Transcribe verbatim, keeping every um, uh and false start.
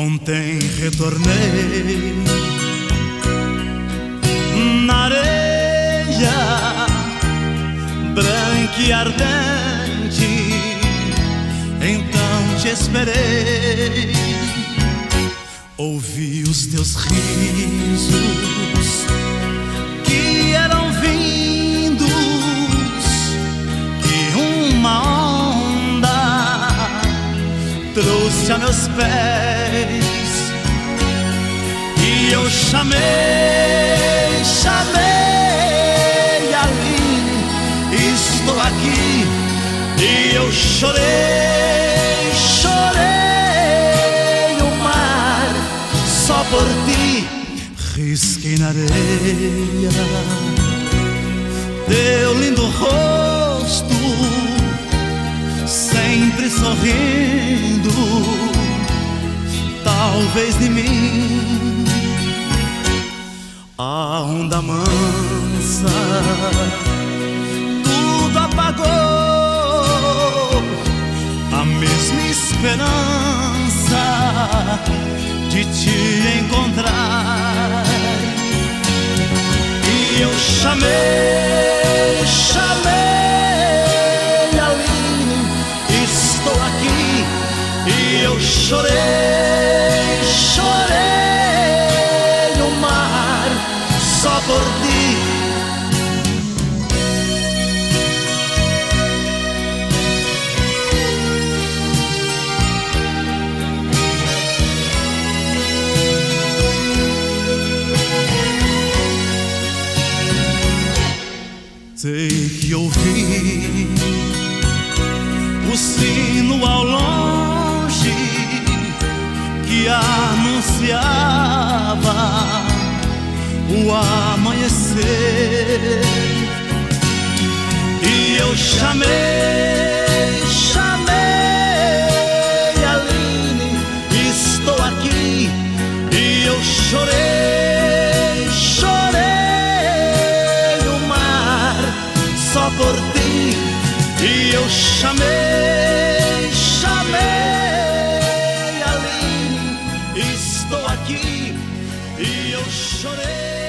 Ontem retornei na areia branca e ardente, então te esperei. Ouvi os teus risos que eram vindos, que uma onda trouxe a meus pés. E eu chamei, chamei ali, estou aqui. E eu chorei, chorei o mar só por ti. Risquei na areia teu lindo rosto, sempre sorrindo, talvez de mim. A onda mansa tudo apagou, a mesma esperança de te encontrar. E eu chamei, chamei ali, estou aqui. E eu chorei, chorei o mar só por ti. Sei que ouvi o sino ao longe que anunciava o amanhecer. E eu chamei, chamei Aline, estou aqui. E eu chorei, chorei o mar só por ti. E eu chamei, chamei Aline, estou aqui. E eu chorei.